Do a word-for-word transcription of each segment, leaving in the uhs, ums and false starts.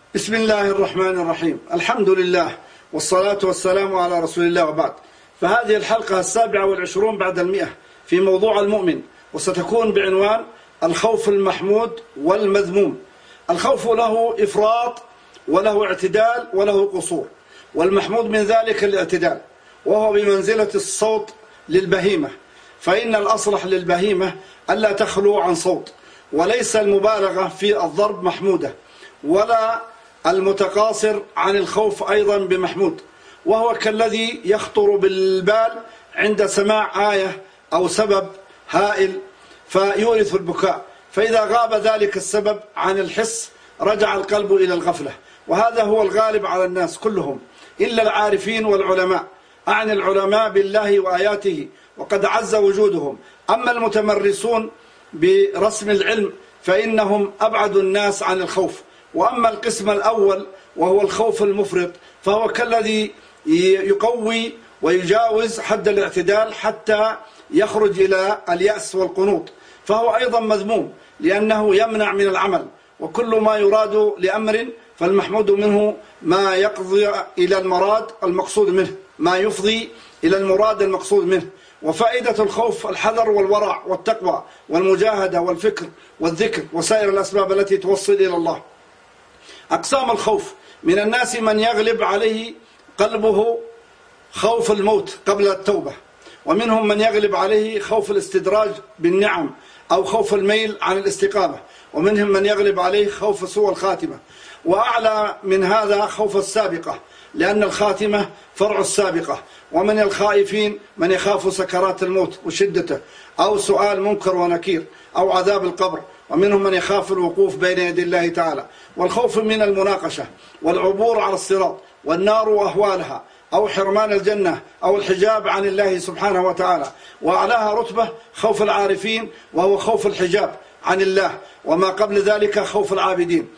بسم الله الرحمن الرحيم. الحمد لله والصلاة والسلام على رسول الله، وبعد. فهذه الحلقة السابعة والعشرون بعد المئة في موضوع المؤمن، وستكون بعنوان الخوف المحمود والمذموم. الخوف له إفراط وله اعتدال وله قصور، والمحمود من ذلك الاعتدال، وهو بمنزلة الصوت للبهيمة، فإن الأصلح للبهيمة ألا تخلو عن صوت، وليس المبالغة في الضرب محمودة، ولا المتقاصر عن الخوف أيضا بمحمود، وهو كالذي يخطر بالبال عند سماع آية أو سبب هائل فيورث البكاء، فإذا غاب ذلك السبب عن الحس رجع القلب إلى الغفلة. وهذا هو الغالب على الناس كلهم إلا العارفين والعلماء، أعني العلماء بالله وآياته وقد عز وجودهم. أما المتمرسون برسم العلم فإنهم أبعد الناس عن الخوف. وأما القسم الأول وهو الخوف المفرط فهو كالذي يقوي ويجاوز حد الاعتدال حتى يخرج إلى اليأس والقنوط، فهو أيضا مذموم لأنه يمنع من العمل، وكل ما يراد لأمر فالمحمود منه ما يقضي إلى المراد المقصود منه ما يفضي إلى المراد المقصود منه. وفائدة الخوف الحذر والورع والتقوى والمجاهدة والفكر والذكر وسائر الأسباب التي توصل إلى الله. أقسام الخوف: من الناس من يغلب عليه قلبه خوف الموت قبل التوبة، ومنهم من يغلب عليه خوف الاستدراج بالنعم أو خوف الميل عن الاستقامة، ومنهم من يغلب عليه خوف سوء الخاتمة، وأعلى من هذا خوف السابقة، لأن الخاتمة فرع السابقة. ومن الخائفين من يخاف سكرات الموت وشدته، أو سؤال منكر ونكير، أو عذاب القبر. ومنهم من يخاف الوقوف بين يدي الله تعالى، والخوف من المناقشة والعبور على الصراط والنار وأهوالها، أو حرمان الجنة، أو الحجاب عن الله سبحانه وتعالى. وأعلاها رتبة خوف العارفين، وهو خوف الحجاب عن الله، وما قبل ذلك خوف العابدين.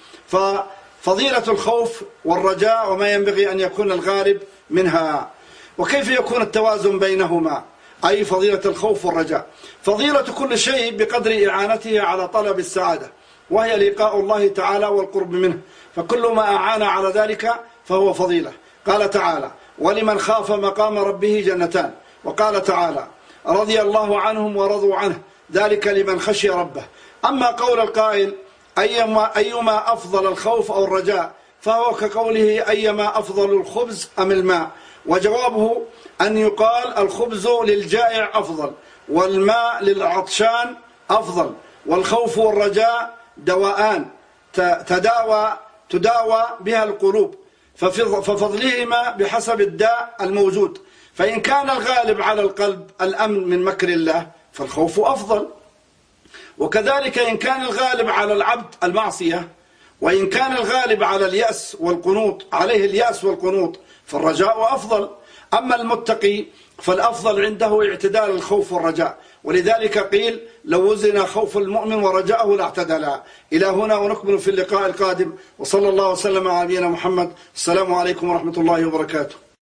ففضيلة الخوف والرجاء وما ينبغي أن يكون الغالب منها. وكيف يكون التوازن بينهما، أي فضيلة الخوف والرجاء؟ فضيلة كل شيء بقدر إعانته على طلب السعادة، وهي لقاء الله تعالى والقرب منه، فكل ما أعان على ذلك فهو فضيلة. قال تعالى: ولمن خاف مقام ربه جنتان. وقال تعالى: رضي الله عنهم ورضوا عنه، ذلك لمن خشي ربه. أما قول القائل أيما, أيما أفضل الخوف أو الرجاء، فهو كقوله أيما أفضل الخبز أم الماء، وجوابه أن يقال الخبز للجائع أفضل، والماء للعطشان أفضل، والخوف والرجاء دواءان تداوى تداوى بها القلوب، ففضلهما بحسب الداء الموجود. فإن كان الغالب على القلب الأمن من مكر الله فالخوف أفضل، وكذلك إن كان الغالب على العبد المعصية، وإن كان الغالب على اليأس والقنوط عليه اليأس والقنوط فالرجاء أفضل. أما المتقي فالأفضل عنده اعتدال الخوف والرجاء، ولذلك قيل: لو وزن خوف المؤمن ورجاءه لاعتدلا. إلى هنا ونكمل في اللقاء القادم، وصلى الله وسلم على نبينا محمد. السلام عليكم ورحمة الله وبركاته.